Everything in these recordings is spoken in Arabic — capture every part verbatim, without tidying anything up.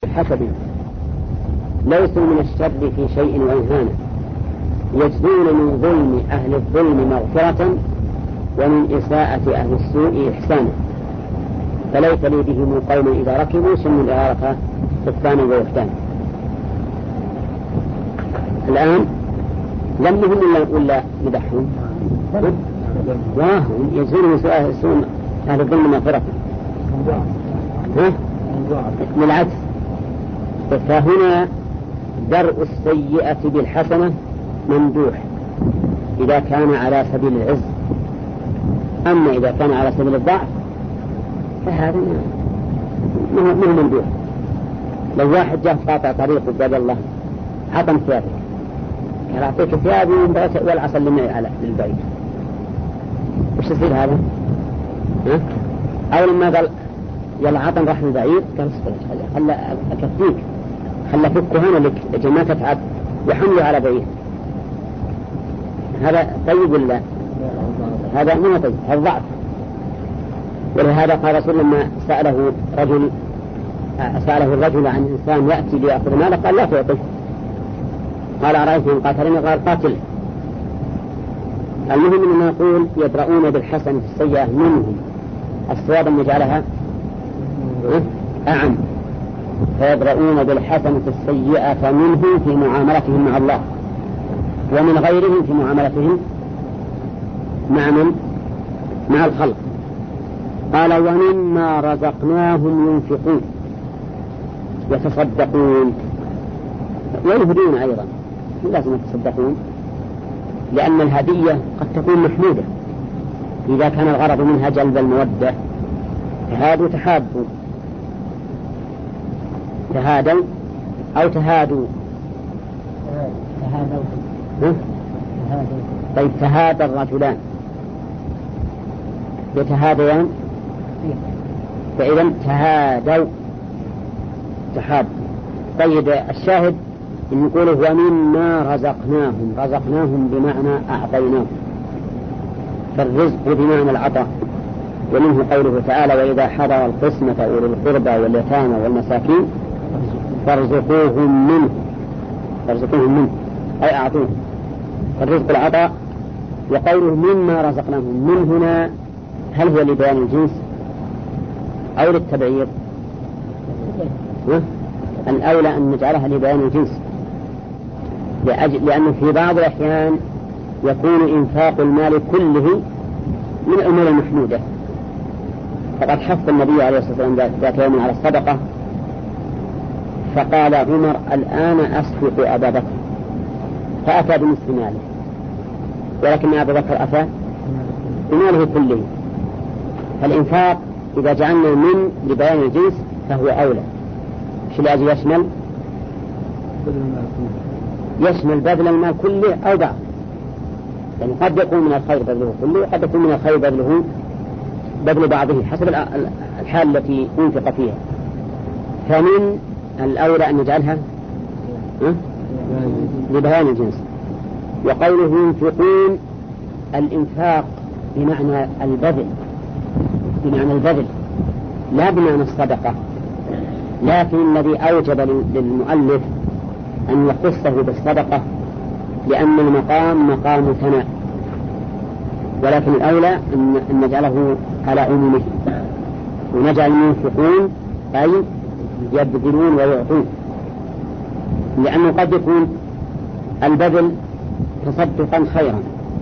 حسب ليسوا من الشر في شيء وإنهانا، يجدون من ظلم أهل الظلم مغفرة ومن إساءة أهل السوء إحسانا، فليس لي بهم قوم إذا ركبوا سموا الإغارة كفانا ويفتانا. الآن لمهم ولا, ولا مدحهم؟ واهم يجدون من سوء أهل الظلم مغفرة ها؟ بالعكس، فهنا درء السيئة بالحسنة ممدوح إذا كان على سبيل العز، أما إذا كان على سبيل الضعف فهذا ما هو ممدوح. لو واحد جاء قاطع طريق وقال الله عطم ثيابك، قال أعطيك ثيابي والعصا لمعي على للبعيد، وش يصير هذا؟ ها؟ أو لما قال يلا عطم راح للبعيد قال اصبر خل أكفيك، خل أفك هنا لك لكن ما تتعب وحمله على بعيد. هذا طيب ولا هذا مو طيب؟ هذا ضعف. ولهذا قال رسول لما سأله رجل سأله الرجل عن إنسان يأتي ليأخذ ماله قال لا تعطيه، قال أرأيت إن قاتلني قال قاتل. المهم أن نقول يدرؤون بالحسنة السيئة منهم، الصواب أن نجعلها أعم، فيدرؤون بالحسنة السيئة منهم في معاملتهم مع الله ومن غيرهم في معاملتهم مع من؟ مع الخلق. قال ومما رزقناهم ينفقون يتصدقون ويهدون أيضا، لازم يتصدقون لأن الهدية قد تكون محمودة إذا كان الغرض منها جلب المودة، تهادوا تحابوا تهادوا أو تهادوا تهادوا طيب تهادى الرجلان يتهاديان فإذا تهادوا تحاب. طيب الشاهد إن نقوله ومما رزقناهم، رزقناهم بمعنى أعطيناهم، فالرزق بمعنى العطاء، ومنه قوله تعالى وإذا حضر القسمة أولي القربى واليتامى والمساكين فارزقوهم منه، فارزقوهم منه أي أعطوهم، فالرزق العطاء. وقوله مما رزقناهم من هنا هل هو لبيان الجنس أو للتبعير؟ الأولى أن نجعلها لبيان الجنس، لأنه في بعض الأحيان يكون إنفاق المال كله من الأمور المحمودة. فقد حث النبي عليه الصلاة والسلام ذات يوم على الصدقة، فقال عمر الآن أسبق أبا بكر، فأتى بنصف ماله، ولكن أبا بكر أتى بماله كله. فالإنفاق إذا جعلنا من لبيان الجنس فهو أولى. شو الذي يشمل؟ يشمل بذل المال كله أو بعض، يعني قد يكون من الخير بذله كله وقد يكون من الخير بذله بذل بعضه حسب الحال التي ينفق فيها. فمن الأولى أن نجعلها لبيان الجنس. وقوله ينفقون الإنفاق بمعنى البذل، بمعنى البذل لا بمعنى الصدقة، لكن الذي أوجب للمؤلف أن يخصه بالصدقة لأن المقام مقام ثناء، ولكن الأولى أن نجعله على عمومه، ونجعل ينفقون أي يبذلون ويعطون، لأنه قد يكون البذل تصدقا خيرا،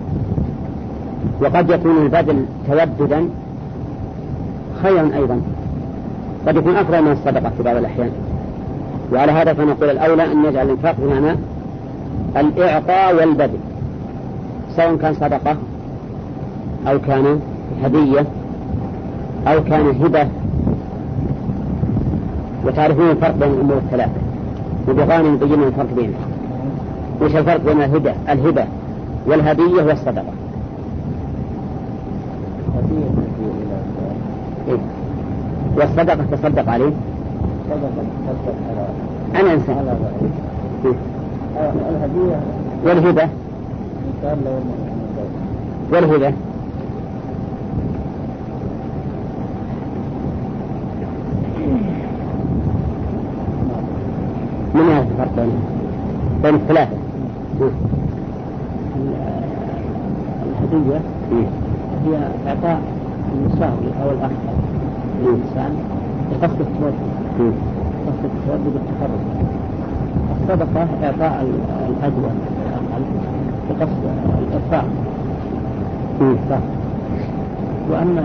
وقد يكون البذل توددا خيرا أيضا، قد يكون أفضل من الصدقة في بعض الأحيان. وعلى هذا فنقول الأولى أن نجعل الإنفاق بمعنى الإعطاء والبذل، سواء كان صدقة أو كان هدية أو كان هبة. وتعرفون الفرق بين الأمور الثلاثة، وبغاني نبين الفرق بينها. وش الفرق بين الهبة الهبة والهدية والصدقة؟ إيه؟ والصدقة تصدق عليه أنا إنسان. إيه؟ والهبة والهبة الفرق بين بين الثلاثة؟ الهدية هي إعطاء المساوي أو الأخطر للإنسان بقصد التوفيق قصد التوفيق بالتقرب. الصدقة إعطاء الأجوى الأقل بقصد الإرفاق. وأما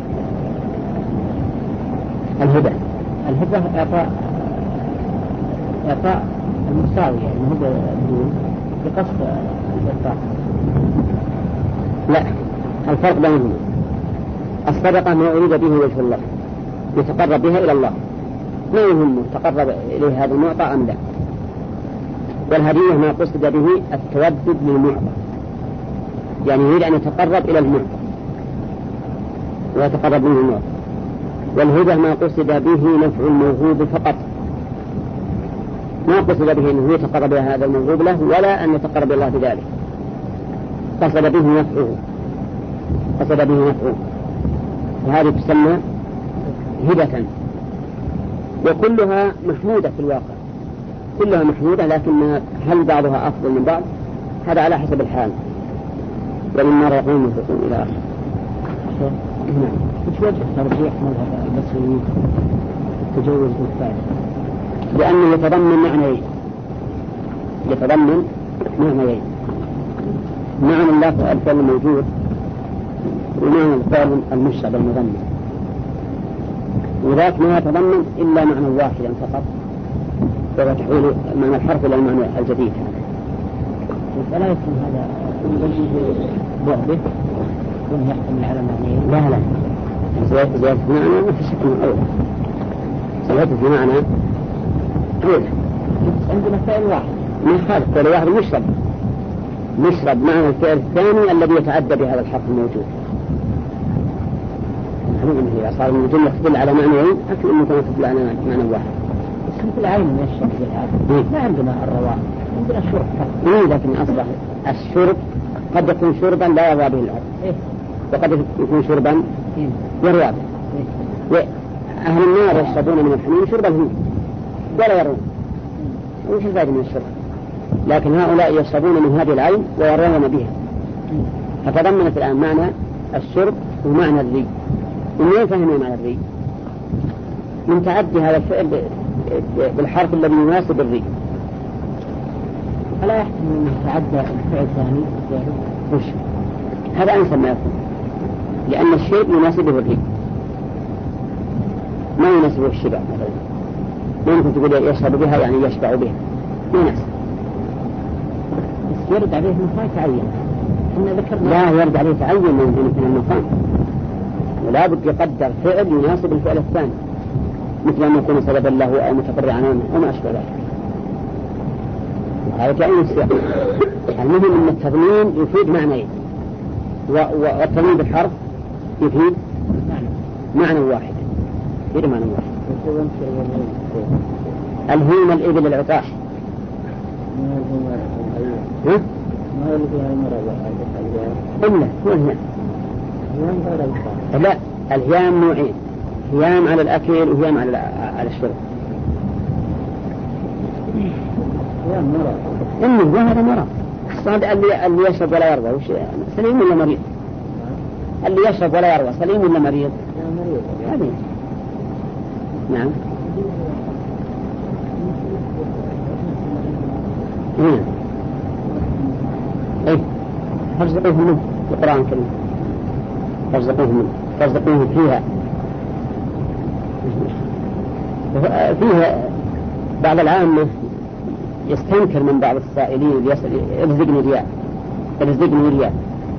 الهبة الهبة إعطاء إعطاء المساوي يعني هبة بدون بقصد الإرفاق. لا، الفرق بينهما الصدقة ما أريد به وجه الله يتقرب بها إلى الله، ما يهمه تقرب إليه هذا المعطى أم لا. والهدية ما قصد به التودد للمعطى، يعني يريد أن يتقرب إلى المعطى ويتقرب منه المعطى. والهبة ما قصد به نفع الموهوب فقط، ما قصد به أنه يتقرب إلى هذا الموهوب له ولا أن يتقرب الله بذلك، قصد به نفعه قصد به نفعه وهذه تسمى هبة. وكلها محمودة في الواقع، كلها محمودة، لكن هل بعضها أفضل من بعض هذا على حسب الحال. ولما يقوم يفقون إلى آخر. وش وجه ترجيح مذهب البصريين التجوز بالفائدة؟ لأنه يتضمن معنيين يتضمن معنيين معنى الله الفعل الموجود ومعنى الفعل المشرب المضمن، وذاك ما يتضمن إلا معنى واحدا فقط وهو تحويل معنى الحرف إلى المعنى الجديد. فلا يكون هذا بعده يكون يحتمل على معنيين. لا لا زيادة زيادة معنى ما في شك من أول زيادة في معنى أولى. عندنا فعل واحد ما خالف فعل واحد مشرب مشرب معنى الفعل الثاني الذي يتعدى بهذا الحرف الموجود. معلوم إذا صار من الجملة تدل على معنيين أكثر من كانت تدل على معنى واحد. بس مثل العين يشرب بالهذا ما عندنا الرواء، عندنا الشرب فقط. إيه لكن أصبح الشرب قد يكون شربا لا يروى به العرب إيه؟ وقد يكون شربا إيه؟ يروى به. إيه؟ أهل النار يشربون من الحميم شرب الهند ولا يرون. وش الفائدة من الشرب؟ لكن هؤلاء يشربون من هذه العين ويرون بها. فتضمنت الآن معنى الشرب ومعنى الري. ومن فهموا معنى الري؟ من تعدي هذا الفعل بالحرف الذي يناسب الري. فلا يحتمل أن يتعدى الفعل الثاني وش هذا أنسب ما يكون، لأن الشيء يناسبه الري ما يناسبه الشبع مثلا. ما يمكن تقول يشرب بها يعني يشبع بها، ما يناسب. بس يرد عليه ما يتعين. لا يرد عليه تعين من المقام، ولا بد يقدر فعل يناسب الفعل الثاني، مثل أن يكون سببا له أو متفرعا عنه وما أشبه ذلك. هذا تعين السياق. المهم أن التضمين يفيد معنيين والتضمين بالحرف يفيد معنى واحد يفيد معنى واحد. الهيم الإبل العطاش ها؟ ما هو اللي فيها المرض إلا هو الهيام. لا الهيام نوعين، هيام على الأكل وهيام على على الشرب. هيام مرض إنه هذا مرض. الصاد اللي اللي يشرب ولا يروى وش سليم ولا مريض؟ اللي يشرب ولا يروى سليم ولا مريض؟ مريض. هذه نعم. هنا ايه فارزقوهم منه القرآن الكريم، فارزقوهم منه فارزقوهم فيها فيها. بعض العامة يستنكر من بعض السائلين يسأل ارزقني رياء ارزقني رياء،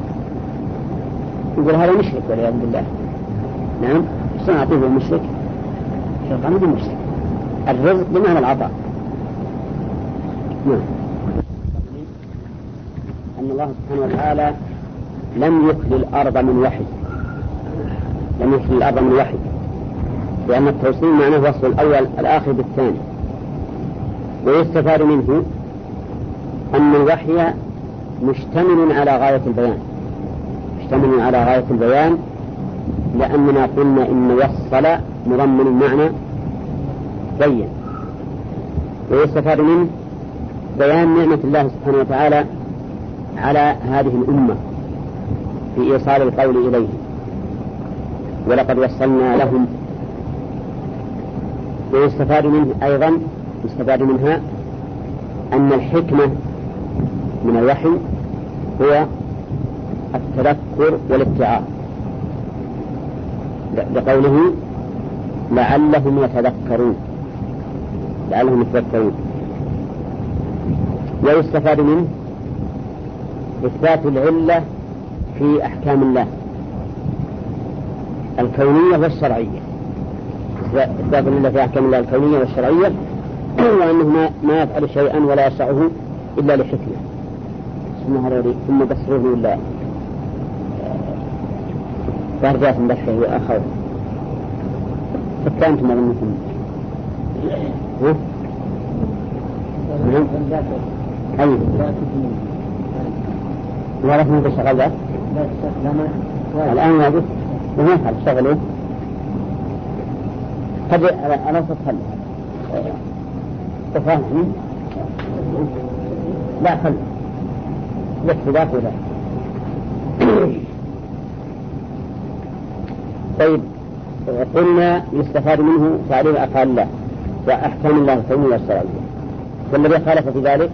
يقول هذا مشرك والعياذ بالله. نعم سنعطيه المشرك شيطان بالمشرك. الرزق بمعنى العطاء. نعم. أن الله سبحانه وتعالى لم يخل الأرض من وحي لم يخل الأرض من وحي لأن التوصيل معناه وصل الأول الآخر بالثاني. ويستفاد منه أن الوحي مشتمل على غاية البيان مشتمل على غاية البيان لأننا قلنا إن وصل مضمن المعنى بين. ويستفاد منه بيان نعمة الله سبحانه وتعالى على هذه الأمة في إيصال القول إليه، ولقد وصلنا لهم. ويستفاد منه أيضا يستفاد منها أن الحكمة من الوحي هو التذكر والاتعاظ، بقوله لعلهم يتذكرون لعلهم يتذكرون. ويستفاد منه إثبات العلة في أحكام الله الكونية والشرعية، إثبات العلة في أحكام الله الكونية والشرعية، وأنه ما يفعل شيئا ولا يشرعه إلا لحكمة. ثم بصره إلا درجات مدحه وآخر فكانت مظنكم ها؟ أي ورث من تشغل ذات الآن واجب وما يفعل شغله قد أنا تتخلى تفاهم لا خل يكفي ذاك وذاك. طيب قلنا يستفاد منه تعليم أفعال الله وأحكام الله الكونية والشرعية، والذي خالف في ذلك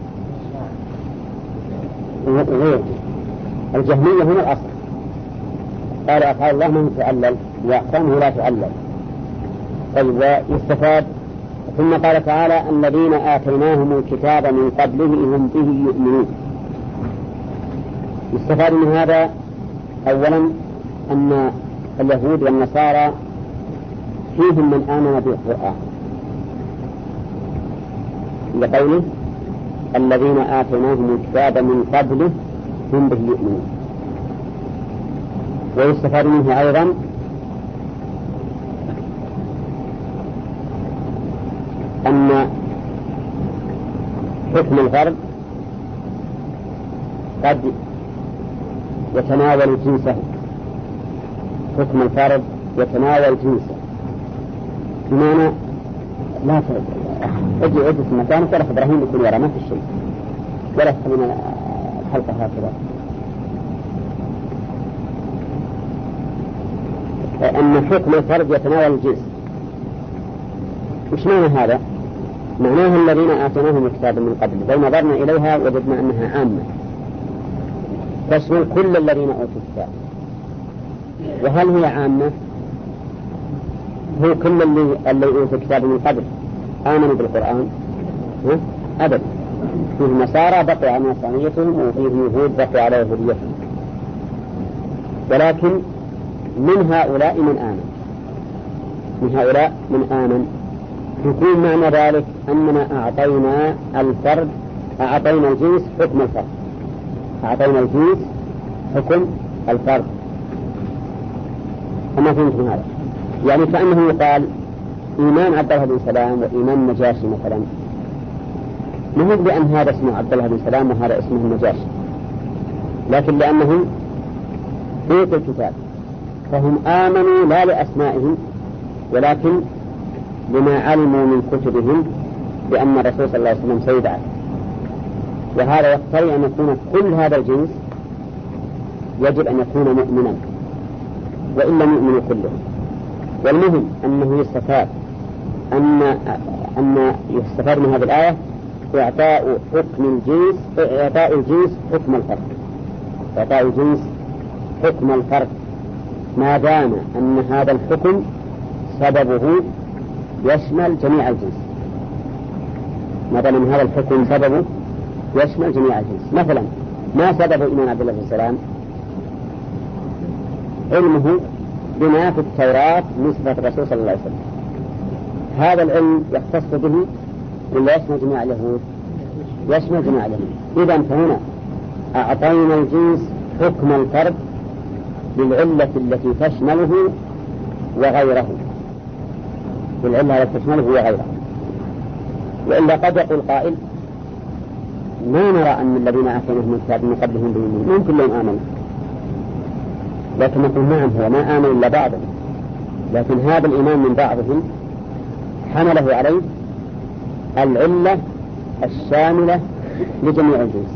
غير الجهمية هنا الأصل، قال أفعال الله ما تعلل وأحكامه لا تعلل. طيب ويستفاد ثم قال تعالى الذين آتيناهم الكتاب من قبله هم به يؤمنون. يستفاد من هذا أولا أن اليهود والنصارى فيهم من آمن بالقرآن لقوله الذين آتيناهم الكتاب من قبله هم به يؤمنون. ويستفاد منه أيضا أن حكم الفرد قد يتناول جنسه، حكم الفرد يتناول جنسه، بمعنى لا اجي اجلس في مكانك ولا إبراهيم يكون يرى ما في شيء ولا من الحلقة هكذا. أن حكم الفرد يتناول الجنس. وش معنى هذا؟ معناه الذين آتيناهم الكتاب من قبل، لو نظرنا إليها وجدنا أنها عامة تشمل كل الذين أوتوا الكتاب. وهل هي عامة؟ هو كل اللي اللي أوتوا الكتاب من قبل آمنوا بالقرآن؟ أبدا. فيه نصارى بقوا على نصرانيتهم وفيه يهود بقوا على يهوديتهم، ولكن من هؤلاء من آمن من هؤلاء من آمن يكون معنى ذلك أننا أعطينا الفرد أعطينا الجنس حكم الفرد أعطينا الجنس حكم الفرد. أما فهمتم هذا؟ يعني كأنه يقال إيمان عبد الله بن سلام وإيمان النجاشي مثلا، مهم بأن هذا اسمه عبد الله بن سلام وهذا اسمه النجاشي، لكن لأنه في الكتاب فهم آمنوا لا لأسمائهم ولكن لما علموا من كتبهم بأن الرسول صلى الله عليه وسلم سيبعث. وهذا يقتضي أن يكون كل هذا الجنس يجب أن يكون مؤمنا وإن لم يؤمنوا كلهم. والمهم أنه يستفاد أن أن يستفاد من هذه الآية إعطاء حكم الجنس إعطاء الجنس حكم الفرد إعطاء الجنس حكم الفرد ما دام أن هذا الحكم سببه يشمل جميع الجنس. ما دام أن هذا الحكم سببه يشمل جميع الجنس. مثلا ما سبب إيمان عبد الله بن سلام؟ علمه بما في التوراة من صفات الرسول صلى الله عليه وسلم. هذا العلم يختص به ولا يشمل جميع اليهود؟ يشمل جميع اليهود. إذن فهنا أعطينا الجنس حكم الفرد للعلة التي تشمله وغيره بالعلة التي تشمله وغيره. وإلا قد يقول قائل ما نرى أن الذين آتيناهم الكتاب من قبلهم بيؤمنون ممكن لهم آمنوا، لكن نقول نعم هو ما آمن إلا بعضهم، لكن هذا الإيمان من بعضهم حمله عليه العلة الشاملة لجميع الجنس.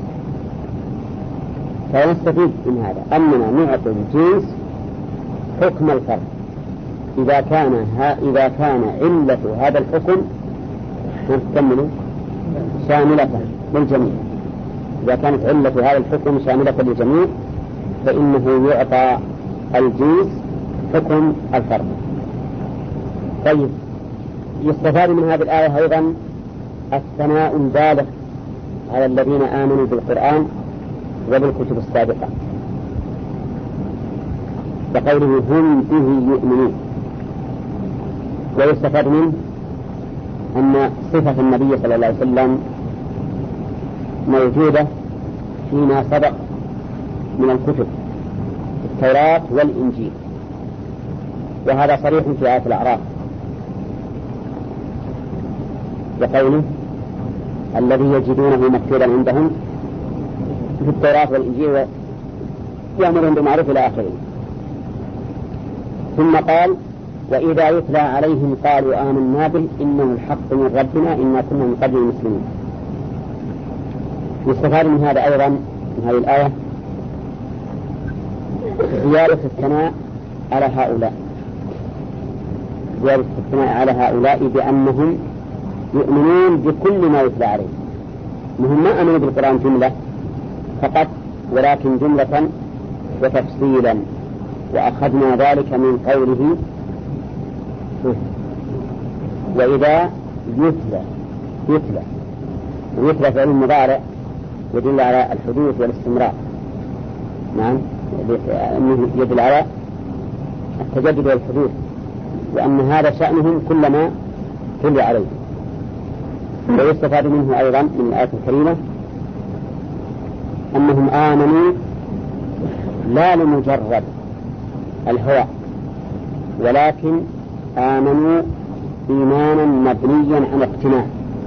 فنستفيد من هذا أننا نعطي الجنس حكم الفرد إذا كان ها إذا كان علة هذا الحكم تكمل شاملة للجميع. إذا كانت علة هذا الحكم شاملة للجميع فإنه يعطى الجنس حكم الفرد. طيب، يستفاد من هذه الآية أيضا الثناء البالغ على الذين آمنوا بالقرآن وبالكتب السابقة، بقوله هم به يؤمنون. ويستفاد منه أن صفة النبي صلى الله عليه وسلم موجودة فيما سبق من الكتب التوراة والإنجيل، وهذا صريح في آية الأعراف بقوله الذي يجدونه مكتوبا عندهم في التوراة والإنجيل يأمرهم بالمعروف إلى آخره. ثم قال وإذا يتلى عليهم قالوا آمنا به إنه الحق من ربنا إنا كنا من قبل المسلمين. يستفاد من هذا أيضا من هذه الآية زيادة الثناء على هؤلاء زيادة الثناء على هؤلاء بأنهم يؤمنون بكل ما يتلى عليهم. هم ما آمنوا بالقرآن جملة فقط ولكن جملة وتفصيلا، وأخذنا ذلك من قوله وإذا يتلى يتلى ويتلى فعل المضارع يدل على الحدوث والاستمرار. نعم، يدل على التجدد والحدوث، وأن هذا شأنهم كلما تلي عليه. ويستفاد منه أيضا من الآية الكريمة أنهم آمنوا لا لمجرد الهوى، ولكن آمنوا إيمانا مبنيا عن اقتناع.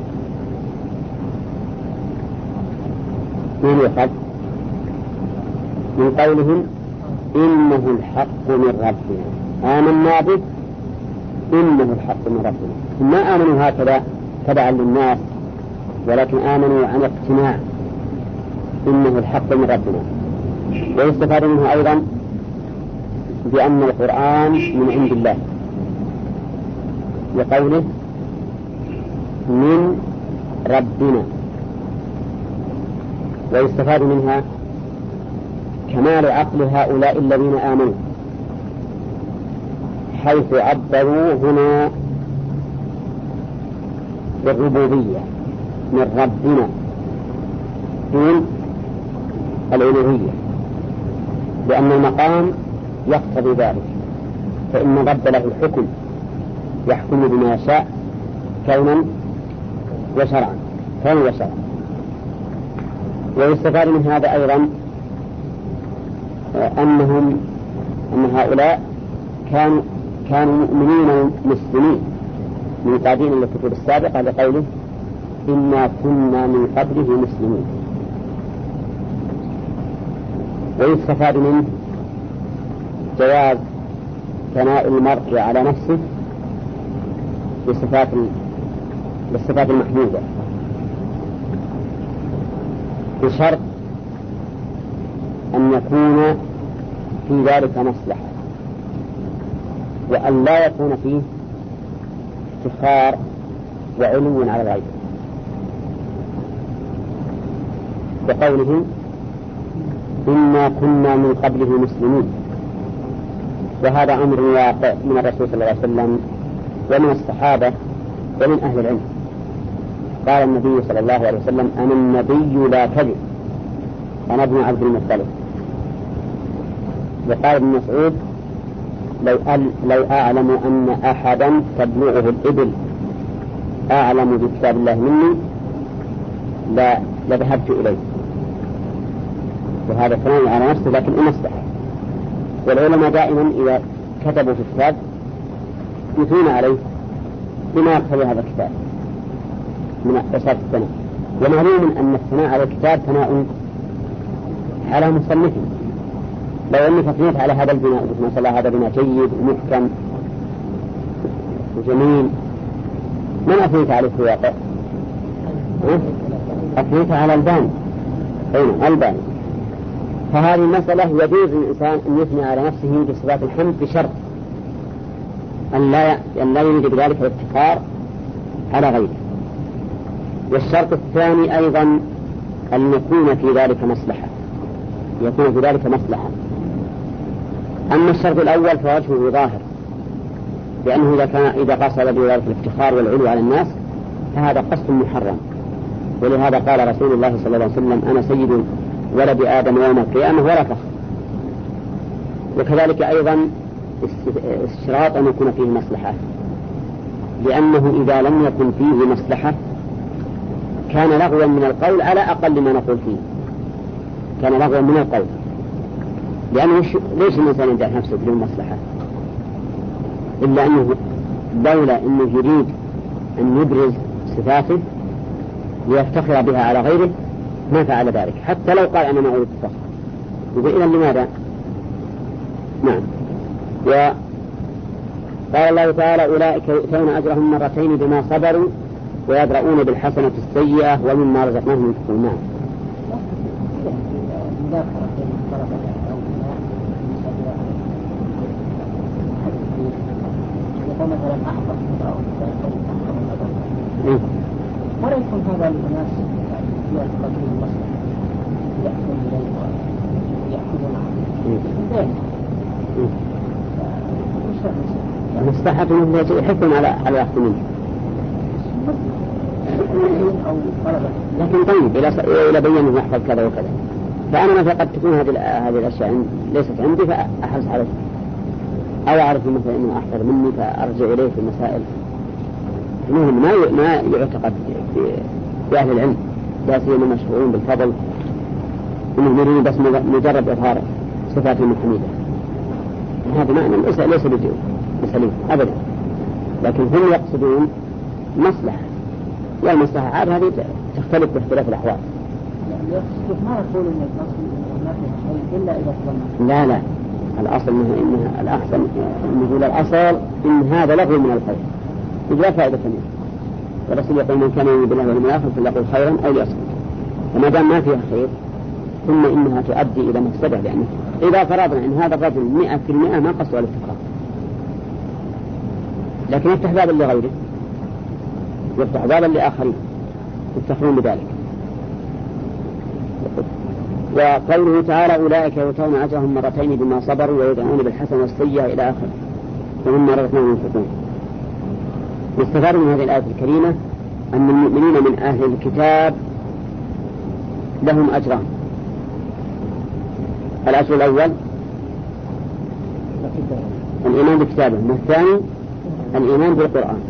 من يقال من قولهم إنه الحق من ربنا آمنا به إنه الحق من ربنا، ما آمنوا هكذا تبعا للناس ولكن آمنوا عن اقتناع إنه الحق من ربنا. ويستفاد منه أيضا بأن القرآن من عند الله وقوله من ربنا. ويستفاد منها كمال عقل هؤلاء الذين آمنوا حيث عبروا هنا بالربوبية من ربنا دون الألوهية، لأن المقام يقتضي ذلك، فإن رب له الحكم يحكم بما يشاء كونا وشرعا كونا وشرعا. ويستفاد من هذا أيضا أنهم أن هؤلاء كانوا كانوا مؤمنين مسلمين من قادين الكتب السابقة لقوله إنا كنا من قبله مسلمين. ويستفاد منه جواز ثناء المرء على نفسه بالصفات بالصفات المحمودة بشرط أن يكون في ذلك مصلحة، وأن لا يكون فيه افتخار وعلو على الغير. بقوله إنا كنا من قبله مسلمين، وهذا أمر واقع من الرسول صلى الله عليه وسلم ومن الصحابة ومن أهل العلم. قال النبي صلى الله عليه وسلم أنا النبي لا كذب أنا ابن عبد المطلب. وقال ابن مسعود لو, لو أعلم أن أحدا تبلغه الإبل أعلم بكتاب الله مني لا لذهبت إليه. وهذا ثناء على نفسه لكن مصلحة. والعلماء دائما إذا كتبوا في الكتاب يثنون عليه بما يقتضي هذا الكتاب من أساس الثناء. ومعلوم أن الثناء على الكتاب ثناء على مصنفه. لو أني فثنيت على هذا البناء ما شاء الله هذا بناء جيد ومحكم وجميل من أثنيت عليه في الواقع؟ أثنيت على الباني. أين الباني؟ فهذه المسألة يجوز للإنسان أن يثني على نفسه بصفات الحمد بشرط أن لا أن لا يريد بذلك الافتخار على غيره. والشرط الثاني أيضا أن يكون في ذلك مصلحة، يكون في ذلك مصلحة. أما الشرط الأول فوجهه ظاهر، لأنه إذا كان إذا قصد بذلك الافتخار والعلو على الناس فهذا قصد محرم. ولهذا قال رسول الله صلى الله عليه وسلم: أنا سيد ولد آدم يوم القيامة ولا فخر. وكذلك أيضا اشتراط أن يكون فيه مصلحة، لأنه إذا لم يكن فيه مصلحة كان لغوا من القول على أقل ما نقول فيه، كان لغوا من القول. لأنه ليش الإنسان يدع نفسه بدون مصلحة؟ إلا أنه دولة أنه يريد أن يبرز صفاته ليفتخر بها على غيره ما فعل ذلك، حتى لو قال أنا ما أريد الفخر. إذا لماذا؟ نعم. وقال الله تعالى: أولئك يؤتون أجرهم مرتين بما صبروا ويدرؤون بالحسنة السيئة ومما رزقناهم ينفقون. نعم. مثلا أحفظ ولا يكون هذا للناس يعني يأخذ المصلحة يأخذ إليه ويأخذون عنه مصلحة يحكم على على الأخذ منه. لكن طيب إلى بيّنه يحفظ كذا وكذا، فأنا مثلا قد تكون هذه هذه الأشياء ليست عندي فأحرص عليه، أو أعرف مثلا أنه أحفظ مني فأرجع إليه في المسائل. المهم ما ما يعتقد في أهل العلم لا سيما المشهورين بالفضل إنه يريد بس مجرد إظهار صفات محمودة. هذا معنى ليس ليس بسليم أبدا، لكن هم يقصدون مصلحة، والمصلحة عاد هذه تختلف باختلاف الأحوال. ما يقول إن الأصل ما فيها شيء إلا إذا تضمن. لا لا، الأصل إنه إنه الأحسن نقول الأصل إن هذا لغو من الخير ولا فائدة منه. والرسول يقول: من كان يؤمن بالله واليوم الآخر فليقل خيرا أو ليصمت. فما دام ما فيها خير ثم إنها تؤدي إلى مفسدة، لأنه إذا فرضنا إن هذا الرجل مئة في المئة ما قصد الافتخار، لكن يفتح بابا لغيره، يفتح بابا لآخرين يفتخرون بذلك. وقوله تعالى: أولئك يؤتون أجرهم مرتين بما صبروا ويدرؤون بالحسنة السيئة إلى آخره ومما رزقناهم ينفقون. يستفاد من هذه الآية الكريمة أن المؤمنين من أهل الكتاب لهم أجران. الأجر الأول الإيمان بكتابه، والثاني الإيمان بالقرآن.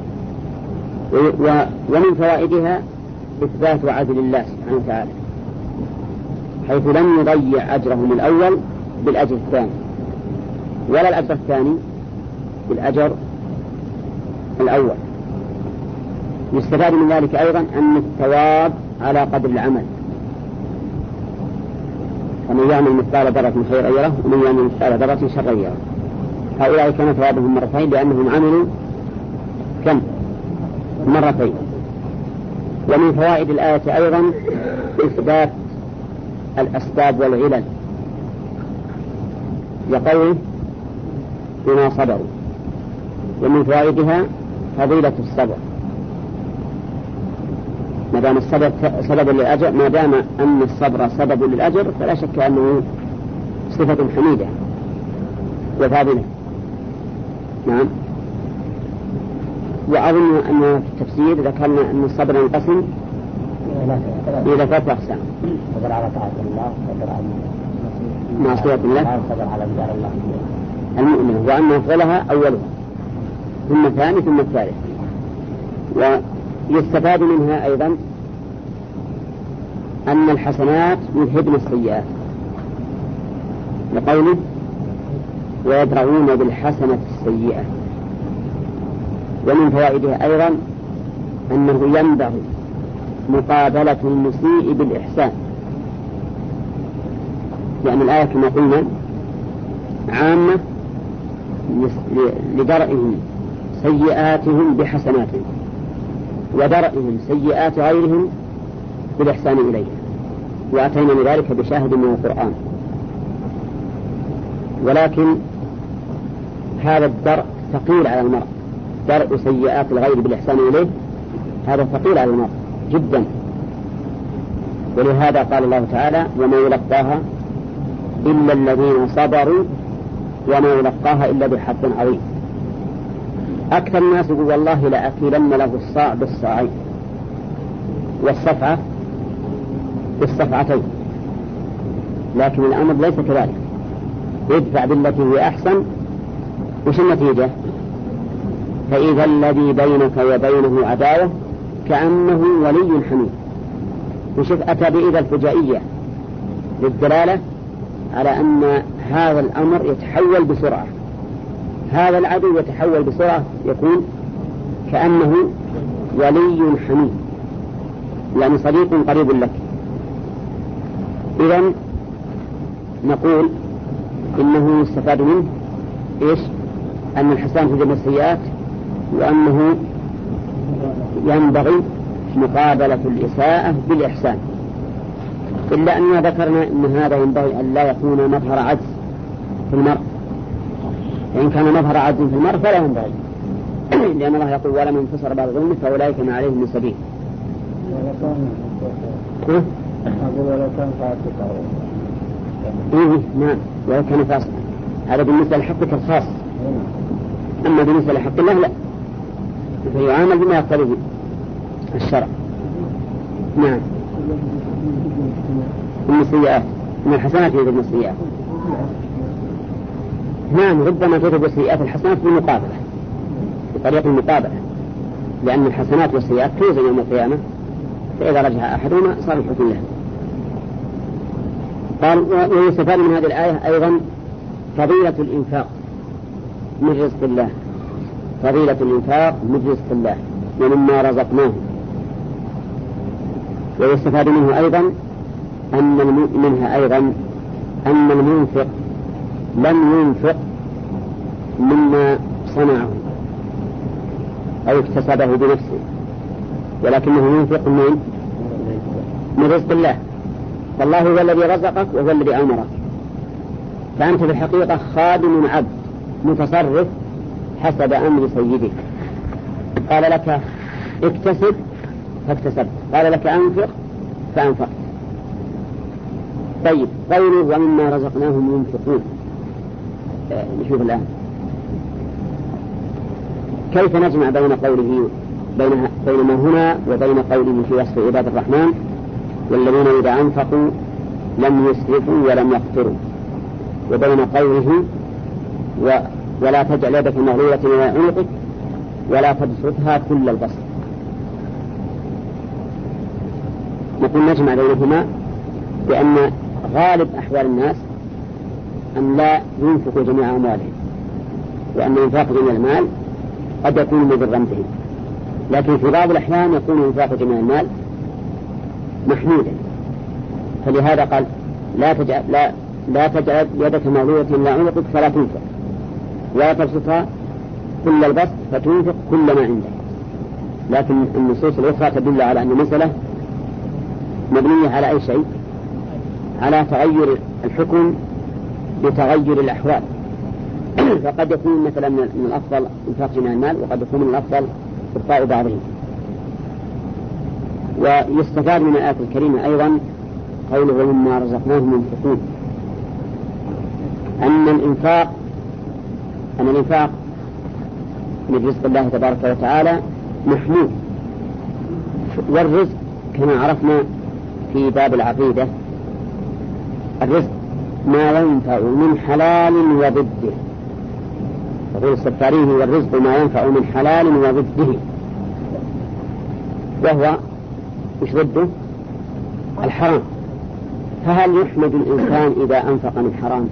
ومن فوائدها إثبات عدل الله سبحانه وتعالى، حيث لم يضيع أجرهم الأول بالأجر الثاني، ولا الأجر الثاني بالأجر الأول. يستفاد من ذلك أيضا أن الثواب على قدر العمل، ومن يعمل مثقال ذرة خيرا يره ومن يعمل مثقال ذرة شرا يره. هؤلاء كان ثوابهم مرتين لأنهم عملوا كم؟ مرتين. ومن فوائد الآية أيضا إثبات الأسباب والعلل لقوله بما صبروا. ومن فوائدها فضيلة الصبر، ما دام الصبر سبب للأجر، ما دام أن الصبر سبب للأجر فلا شك أنه صفة حميدة وفاضلة. نعم. وأظن أن في التفسير ذكرنا أن الصبر ينقسم إلى ثلاثة أقسام: صبر على طاعة الله، صبر على معصية الله، صبر على دار الله المؤمن، وأن أفضلها أولها ثم الثاني ثم الثالث. ويستفاد منها أيضا أن الحسنات يذهبن السيئات، لقوله ويدرؤون بالحسنة السيئة. ومن فوائدها أيضا أنه ينبغي مقابلة المسيء بالإحسان، لأن الآية كما قلنا عامة لدرئهم سيئاتهم بحسناتهم، ودرئهم سيئات غيرهم بالإحسان إليه، وأتينا بذلك بشاهد من القرآن. ولكن هذا الدرء ثقيل على المرء، درء سيئات الغير بالإحسان إليه هذا ثقيل على المرء جدا. ولهذا قال الله تعالى: وما يلقاها إلا الذين صبروا وما يلقاها إلا ذو حظ عظيم. أكثر الناس يقول: والله لأكلن له الصاع بالصاعين والصفعة بالصفعتين، لكن الأمر ليس كذلك. ادفع بالتي هي أحسن، وش النتيجة؟ فإذا الذي بينك وبينه عداوة كأنه ولي حميم. وشوف أتى بإذا الفجائية للدلالة على أن هذا الأمر يتحول بسرعة، هذا العدو يتحول بسرعة، يكون كأنه ولي حميم، يعني صديق قريب لك. إذن نقول إنه يستفاد منه إيش؟ أن الحسان تجب السيئات، وأنه ينبغي مقابلة الإساءة بالإحسان، إلا أننا ذكرنا أن هذا ينبغي أن لا يكون مظهر عجز في المرء، فإن كان مظهر عجز في المرء فلا ينبغي، لأن الله يقول: ولم انتصر بعد ظلمه فأولئك ما عليهم من سبيل. ولو كان فاسقا. إيه نعم، ولو كان فاسقا. هذا بالنسبة لحقك الخاص، أما بالنسبة لحق الله لا، فيعامل بما يقتضيه الشرع. نعم. من السيئات، من الحسنات يذهب من السيئات. نعم، ربما تذهب السيئات الحسنات بالمقابلة، بطريقة المقابلة، لأن الحسنات والسيئات توزن يوم القيامة، فإذا رجع أحدهما صار الحكم له. قال: ويستفاد من هذه الآية أيضا فضيلة الإنفاق من رزق الله، فضيلة الإنفاق من رزق الله ومما رزقناه. ويستفاد منه أيضا أن منها أيضا أن المنفق لم ينفق مما صنعه أو اكتسبه بنفسه، ولكنه ينفق من من رزق الله. فالله هو الذي رزقك وهو الذي أمرك، فأنت في الحقيقة خادم عبد متصرف حسب أمر سيدك. قال لك اكتسب فاكتسبت، قال لك أنفق فأنفقت. طيب، قوله ومما رزقناهم ينفقون، آه نشوف الآن كيف نجمع بين قوله بين بين ما هنا وبين قوله في وصف عباد الرحمن: والذين إذا أنفقوا لم يسرفوا ولم يقتروا، وبين قوله و ولا تجعل يدك مغلولة إلى عنقك ولا تبسطها كل البسط. نقول نجمع بينهما بأن غالب أحوال الناس أن لا ينفقوا جميع أموالهم، وأن إنفاق جميع المال قد يكون مضرا به، لكن في بعض الأحيان يكون إنفاق جميع المال محمودا. فلهذا قال: لا تجعل, لا, لا تجعل يدك مغلولة إلى عنقك فلا تنفق ولا تبسطها كل البسط فتنفق كل ما عندك. لكن النصوص الأخرى تدل على أن المسألة مبنية على أي شيء؟ على تغير الحكم بتغير الأحوال. فقد يكون مثلا من الأفضل إنفاق جميع المال، وقد يكون من الأفضل إبقاء بعضهم. ويستفاد من الآية الكريمة أيضا قوله ومما رزقناهم ينفقون، أن الإنفاق أن الإنفاق من رزق الله تبارك وتعالى محمود. والرزق كما عرفنا في باب العقيدة الرزق ما ينفع من حلال وضده، يقول السفاري: والرزق ما ينفع من حلال وضده، وهو مش ضده الحرام. فهل يحمد الإنسان إذا أنفق من حرام؟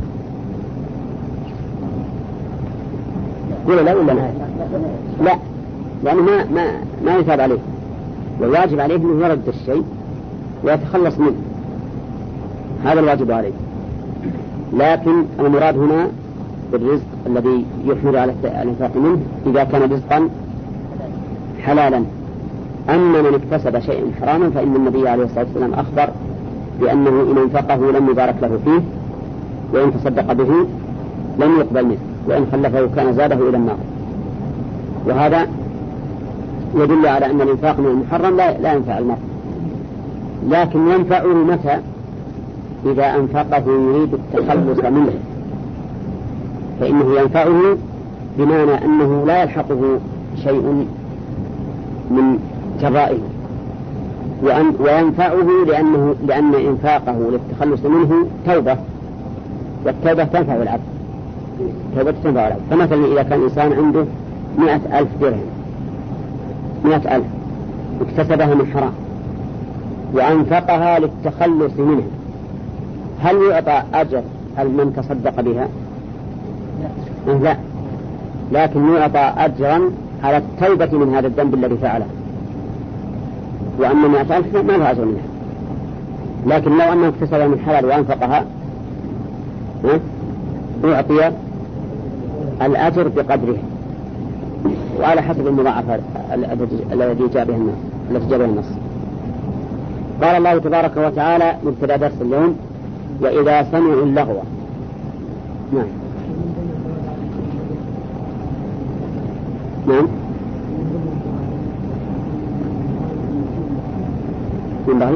قول لا ولا لا؟ لا، لأنه ما ما ما يثاب عليه، والواجب عليه أنه يرد الشيء ويتخلص منه، هذا الواجب عليه. لكن المراد هنا بالرزق الذي يحمل على الإنفاق منه إذا كان رزقا حلالا، أما من اكتسب شيئا حراما فإن النبي عليه الصلاة والسلام أخبر بأنه إن انفقه لم يبارك له فيه، وإن تصدق به لم يقبل منه، وإن خلفه كان زاده إلى النار. وهذا يدل على أن الإنفاق من المحرم لا, لا ينفع المرء، لكن ينفعه متى؟ إذا أنفقه يريد التخلص منه، فإنه ينفعه بمعنى أنه لا يلحقه شيء من جرائه، وينفعه لأنه لأن إنفاقه للتخلص منه توبة، والتوبة تنفع العبد، توبة تنفع العبد. فمثلا إذا كان إنسان عنده مئة ألف درهم، مئة ألف اكتسبها من حرام وأنفقها للتخلص منه، هل يعطى أجر من تصدق بها؟ لا، لكن يعطى أجرا على التوبة من هذا الذنب الذي فعله. وأما مئة ألف ما له أجر منها، لكن لو أنه اكتسبها من حلال وأنفقها يعطي الأجر بقدره وعلى حسب المضاعفة الذي جاء به النص التي جاء به النص. قال الله تبارك وتعالى مبتدأ درس اليوم: وإذا سمعوا اللغو. نعم نعم ينبغي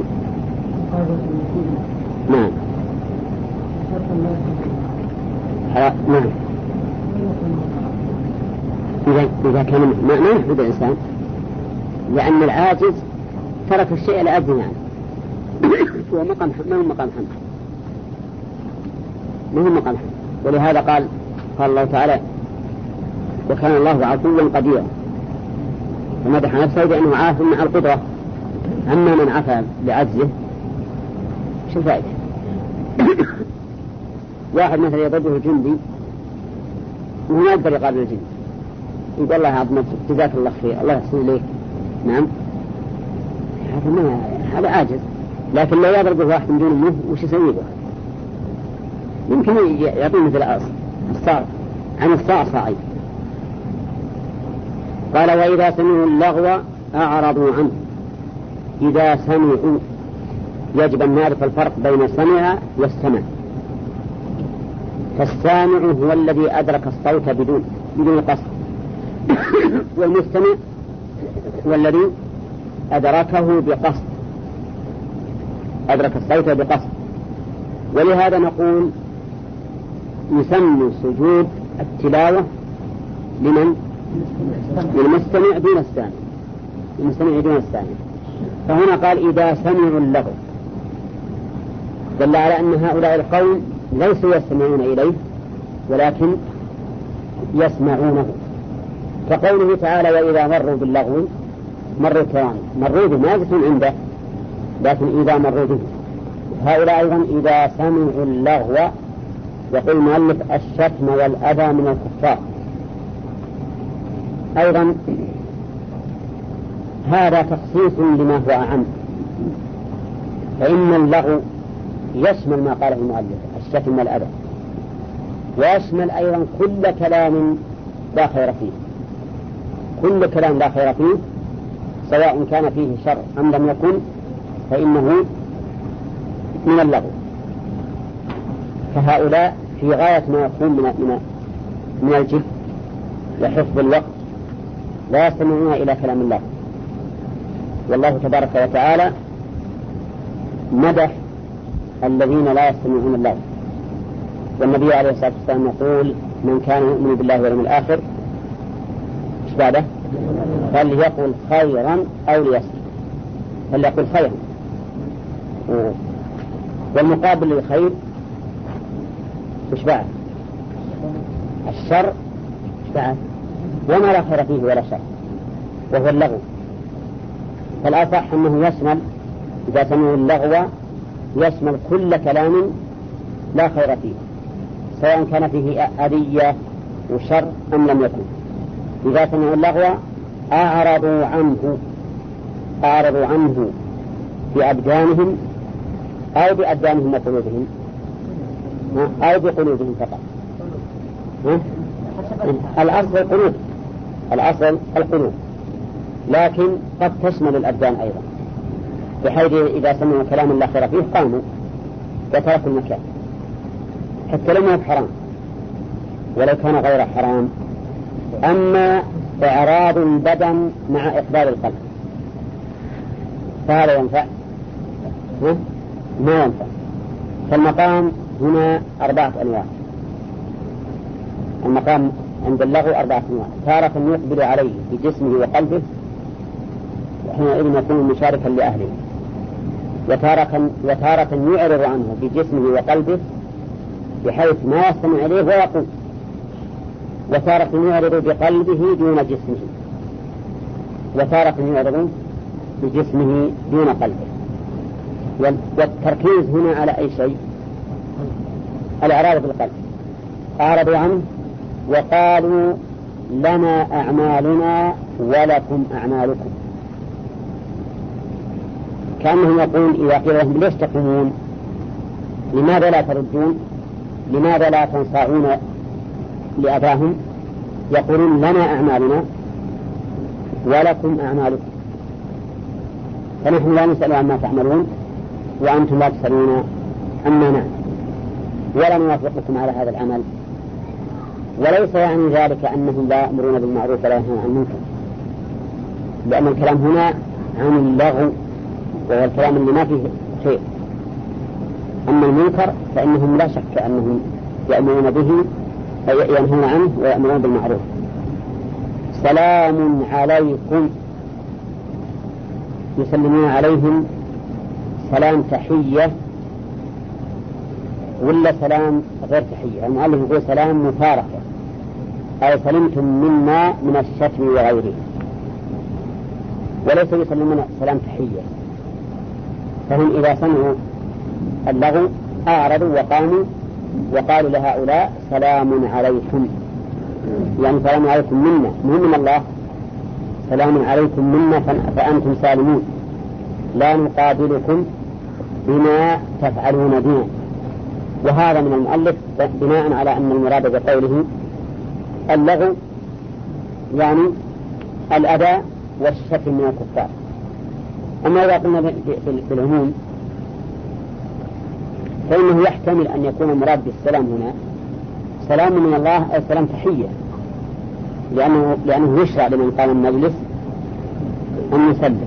نعم نعم إذا إذا كان ما ما يحدد الإنسان، لأن العاجز ترك الشيء لأجل يعني هو مقام ما هو مقام حمد، ما هو مقام حمد. ولهذا قال قال الله تعالى: وكان الله عفوا قديرا، فمدح نفسه بأنه عاف مع القدرة. أما من عفا لعجزه شو الفائدة؟ واحد مثلا يضربه الجندي وهو ما يقدر يقابل الجندي، يقول الله عظمت جزاك الله خير الله يحسن إليك، نعم هذا ما هذا عاجز. لكن لو يضربه واحد من دونه وش يسوي به؟ يمكن يعطيه مثل الصاع عن الصاع صاعي. قال: وإذا سمعوا اللغو أعرضوا عنه. إذا سمعوا يجب أن نعرف الفرق بين سمع والسمع. فالسامع هو الذي أدرك الصوت بدون بدون قصد، والمستمع هو الذي أدركه بقصد، أدرك الصوت بقصد. ولهذا نقول يسمى سجود التلاوة لمن؟ للمستمع دون السامع، المستمع دون السامع. فهنا قال: إذا سمعوا اللغو، دل على أن هؤلاء القوم ليسوا يستمعون إليه ولكن يسمعونه. كقوله تعالى: وإذا مروا باللغو مروا كرام، مروا بماجة عنده، لكن إذا مروا به. هؤلاء أيضا إذا سمعوا اللغو، يقول المؤلف: الشتم والأذى من الكفار. أيضا هذا تخصيص لما هو أعم، فإن اللغو يشمل ما قاله المؤلف الشتم والأذى، ويشمل أيضا كل كلام لا خير فيه، كل كلام لا خير فيه سواء كان فيه شر أم لم يكن فإنه من اللغو. فهؤلاء في غاية ما يكون من من من الجد وحفظ الوقت لا يستمعون إلى كلام الله. والله تبارك وتعالى مدح الذين لا يستمعون الله، والنبي عليه الصلاة والسلام يقول: من كان يؤمن بالله واليوم الآخر ايش بعده؟ فليقل خيرا أو ليسكت، فليقل خيرا. والمقابل للخير ايش بعد؟ الشر ايش بعد؟ وما لا خير فيه ولا شر، وهو اللغو. فالأصح أنه يشمل، إذا سمعوا اللغو يشمل كل كلام لا خير فيه سواء كان فيه أذية وشر أم لم يكن. إذا سمعوا اللغو أعرضوا عنه، أعرضوا عنه بأبدانهم أو بأبدانهم وقلوبهم أو بقلوبهم فقط. الأصل القلوب، الأصل القلوب، لكن قد تشمل الأبدان أيضا، بحيث إذا سمعوا كلاما لا خير فيه قاموا وتركوا المكان، حتى لم يكن حرام ولو كان غير حرام. أما إعراض البدن مع إقبال القلب فهذا ينفع ما ينفع. فالمقام هنا أربعة أنواع. المقام عند اللغو أربعة أنواع: تارة يقبل عليه بجسمه وقلبه وحينئذ يكون مشاركا لأهله، وتارة, وتارة يعرض عنه بجسمه وقلبه بحيث ما يستمع إليه ويقول، وتارة يعرض بقلبه دون جسمه، وتارة يعرض بجسمه دون قلبه. والتركيز هنا على أي شيء؟ الإعراض بالقلب. أعرضوا عنه وقالوا لنا أعمالنا ولكم أعمالكم، كأنه يقول إذا قيل لهم ليش تقومون؟ لماذا لا تردون؟ لماذا لا تنصاعون لأباهم؟ يقولون لنا أعمالنا ولكم أعمالكم، فنحن لا نسأل عما تعملون وأنتم لا تسألون عما نعمل، ولا نوافقكم على هذا العمل. وليس يعني ذلك أنهم لا يأمرون بالمعروف ولا ينهون عن المنكر، لأن الكلام هنا عن اللغو وهو الكلام اللي ما فيه خير. أما المنكر فإنهم لا شك أنهم يأمرون به أي ينهون عنه ويأمرون بالمعروف. سلام عليكم، يسلمون عليهم سلام تحية ولا سلام غير تحية؟ المؤلف يقول سلام مفارقة، أي سلمتم منا من الشتم وغيره، وليس يسلمون سلام تحية. فهم إذا سمعوا اللغو أعرضوا وقاموا وقالوا لهؤلاء سلام عليكم، يعني سلام عليكم منا، مهم من الله، سلام عليكم منا فأنتم سالمون، لا نقابلكم بما تفعلون بنا. وهذا من المؤلف بناء على أن المراد بقوله اللغو يعني الأذى والشتم من الكفار. أما إذا قلنا بالعموم فإنه يحتمل أن يكون المراد بالسلام هنا سلام من الله أو سلام تحية، لأنه, لأنه يشرع لمن قام المجلس أن يسلم،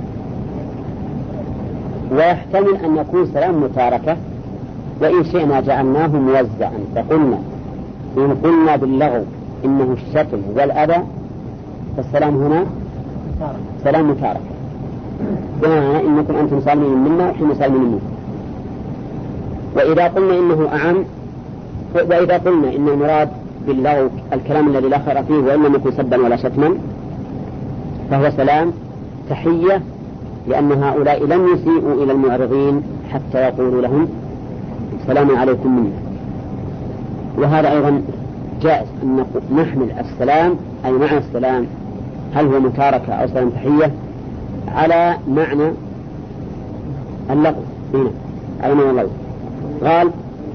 ويحتمل أن يكون سلام متاركة، وإن شئنا جعلناه موزعا فقلنا إن قلنا باللغو إنه الشتم والأذى فالسلام هنا سلام متاركة، بمعنى إنكم أنتم سالمين منا وحين سالمين منكم. وإذا قلنا إنه أعم، وإذا قلنا إن المراد باللغو الكلام الذي لا خير فيه وإن لم يكن سبا ولا شتما فهو سلام تحية، لأن هؤلاء لم يسيئوا إلى المعرضين حتى يقولوا لهم السلام عليكم منا. وهذا أيضا جائز أن نحمل السلام أي معنى السلام هل هو متاركة أو سلام تحية على معنى اللغو هنا على معنى اللغو. قال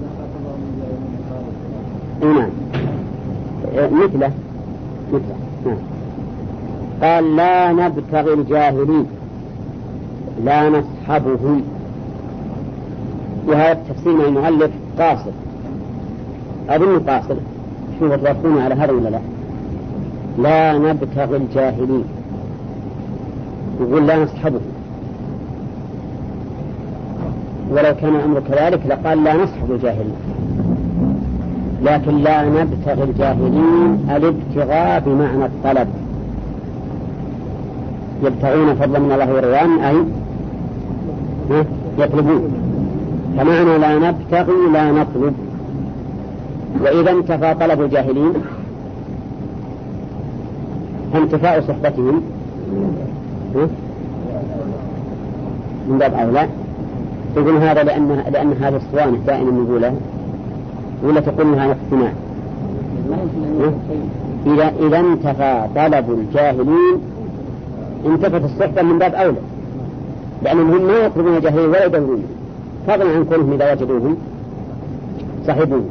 هنا مثله مثله نعم. قال لا نبتغي الجاهلين لا نصحبهم، وهذا التفسير من المؤلف قاصر، أظن قاصر، شوفوا توافقون على هذا ولا لا؟ لا نبتغي الجاهلين، يقول لا نصحبهم، ولو كان الأمر كذلك لقال لا نصحب الجاهلين، لكن لا نبتغي الجاهلين الابتغاء بمعنى الطلب، يبتغون فضلا من الله ورضوانه أي يطلبون، فمعنى لا نبتغي لا نطلب. وإذا انتفى طلب الجاهلين فانتفاء صحبتهم من باب أولى. تقول هذا لأن لأن هذا الصوانح دائما نقوله، ولا تقول هذا اقتناع؟ إذا إذا انتفى طلب الجاهلين انتفت الصحبة من باب أولى، لأنهم هم ما يطلبون الجاهلين ولا يدورون، فضلا عن كونهم إذا وجدوهم صحبوه.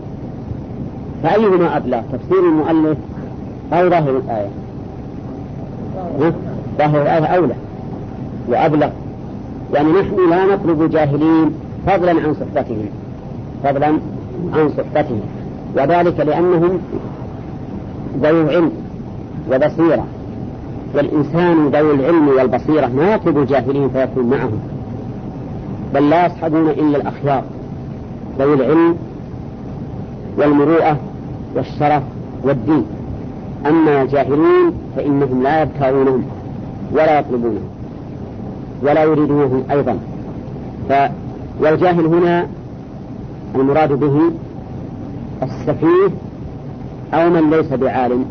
فأيهما أبلغ، تفسير المؤلف أو ظاهر الآية؟ ظاهر الآية أولى وأبلغ، يعني نحن لا نطلب جاهلين فضلا عن صحبتهم فضلا عن صحبتهم وذلك لأنهم ذو علم وبصيرة، والإنسان ذو العلم والبصيرة ما يطلب جاهلين فيكون معهم، بل لا يصحبون إلا الأخيار ذو العلم والمروءة والشرف والدين. أما الجاهلين فإنهم لا يبتغونهم ولا يطلبونهم ولا يريدونهم أيضا. ف... والجاهل هنا المراد به السفيه أو من ليس بعالم.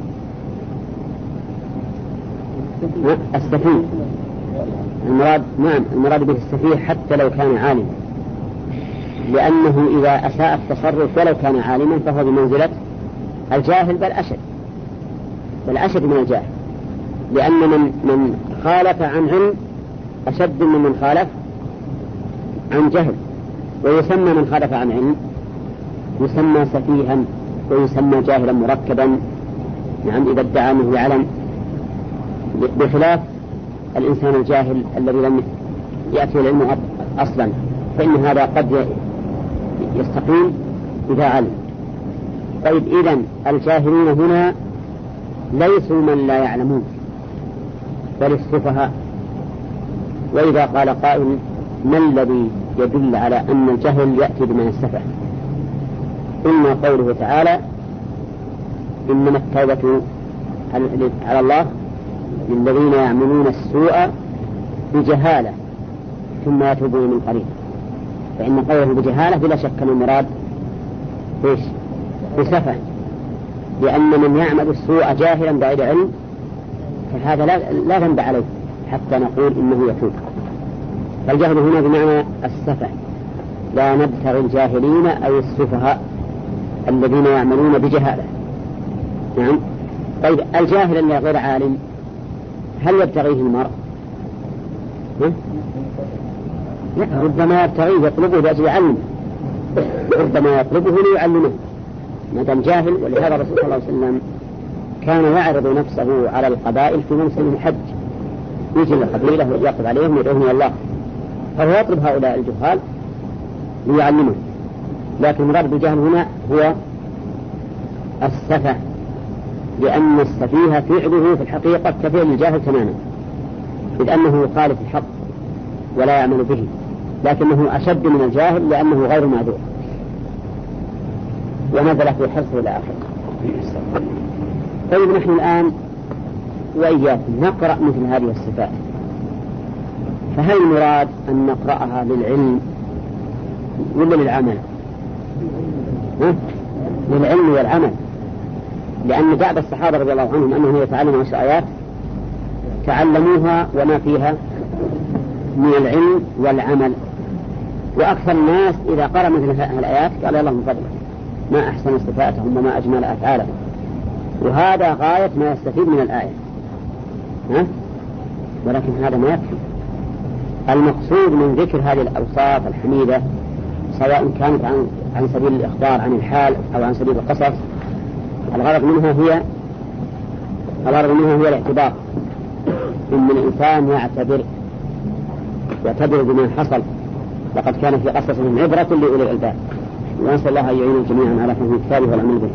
السفيه المراد نعم المراد به السفيه حتى لو كان عالم، لأنه إذا أساء التصرف ولو كان عالما فهو بمنزلة الجاهل بل أشد بل أشد من الجاهل، لأن من من خالف عن علم أشد من من خالف عن جهل. ويسمى من خالف عن علم يسمى سفيها ويسمى جاهلا مركبا، نعم إذا ادعى أنه يعلم، بخلاف الإنسان الجاهل الذي لم يأتي العلم أصلا، فإن هذا قد يستقيم إذا علم. طيب إذن الجاهلين هنا ليسوا من لا يعلمون بل السفهاء. وإذا قال قائل ما الذي يدل على أن الجهل يأتي بمعنى السفه؟ إن قوله تعالى إنما التوبة على الله للذين يعملون السوء بجهالة ثم يتوبون من قريب، فإن قوله بجهالة بلا شك أن المراد إيش؟ بسفه، لأن من يعمل السوء جاهلا بعيد علم فهذا لا, لا ذنب عليه حتى نقول إنه يتوب. فالجهل هنا بمعنى السفه، لا نبتغي الجاهلين أو السفهاء الذين يعملون بجهالة. نعم. طيب الجاهل اللي غير عالم هل يبتغيه المرء؟ لا، ربما يبتغيه يطلبه لأجل يعلمه، ربما يطلبه ليعلمه ما دام جاهل. ولهذا الرسول صلى الله عليه وسلم كان يعرض نفسه على القبائل في موسم الحج، يجي القبيلة ويأخذ عليهم ويدعوهم إلى الله، فهو يطلب هؤلاء الجهال ليعلمهم. لكن المراد بالجهل هنا هو السفه، لأن السفيه فعله في الحقيقة كفعل الجاهل تماما، إذ أنه يخالف الحق ولا يعمل به، لكنه أشد من الجاهل لأنه غير معذور ونزل في حرصه إلى آخره. طيب نحن الآن وإياكم نقرأ مثل هذه الصفات، فهل المراد أن نقرأها للعلم ولا للعمل؟ ها؟ للعلم والعمل، لأن بعض الصحابة رضي الله عنهم أنهم يتعلموا عشر آيات تعلموها وما فيها من العلم والعمل، وأكثر الناس إذا قرأ مثل هذه الآيات قال الله من فضله ما أحسن صفاتهم وما أجمل أفعالهم، وهذا غاية ما يستفيد من الآية. ها؟ ولكن هذا ما يكفي. المقصود من ذكر هذه الأوصاف الحميدة سواء كانت عن, عن سبيل الإخبار عن الحال أو عن سبيل القصص، الغرض منها هي الغرض منها هي الاعتبار، إن الإنسان يعتبر يعتبر بما حصل. لقد كان في قصصهم عبرة لأولي الألباب، ونسأل الله أن يعين جميعا على فهم كتابه والعمل به.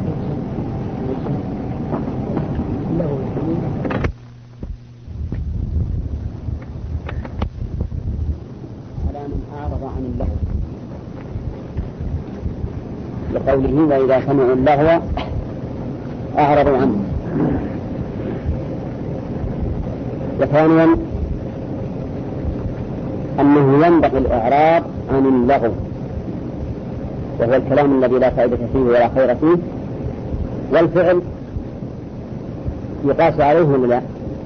على من أعرض عن اللغو لقوله وإذا سمعوا اللغو أعرضوا عنه. وثانيا أنه ينبغي الإعراض عن اللغو، وهو الكلام الذي لا فائدة فيه ولا خير فيه، والفعل يقاس عليه ولا لا؟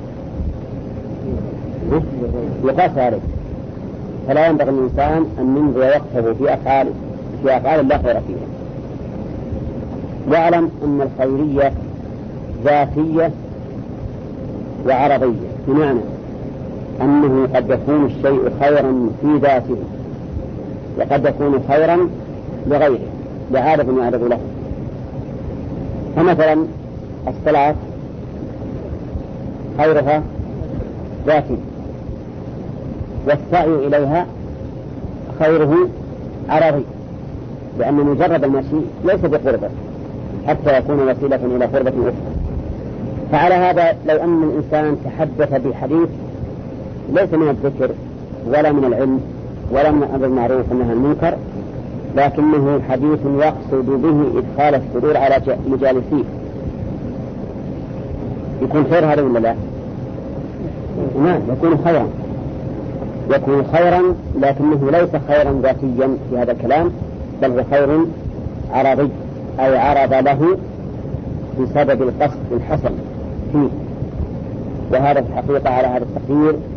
يقاس عليه، فلا ينبغي الإنسان أن ينظر وقته في أفعال في أفعال لا خير فيها. واعلم أن الخيرية ذاتية وعرضية، بمعنى أنه قد يكون الشيء خيرا في ذاته وقد يكون خيرا لغيره لعارض يعرض له. فمثلا الصلاة خيرها ذاتي، والسعي إليها خيره عرضي، لأن مجرد المشي ليس بقربة حتى يكون وسيلة إلى قربة أخرى. فعلى هذا لو أن الإنسان تحدث بحديث ليس من الذكر ولا من العلم ولا من الأمر المعروف والنهي عن المنكر، لكنه حديث يقصد به إدخال السرور على مجالسيه، يكون خير هذا ولا لا؟ نعم، يكون خيرا، يكون خيرا، لكنه ليس خيرا ذاتيا في هذا الكلام، بل هو خير عرضي، أي عرض له بسبب القصد الحسن فيه. وهذا في الحقيقة على هذا التقدير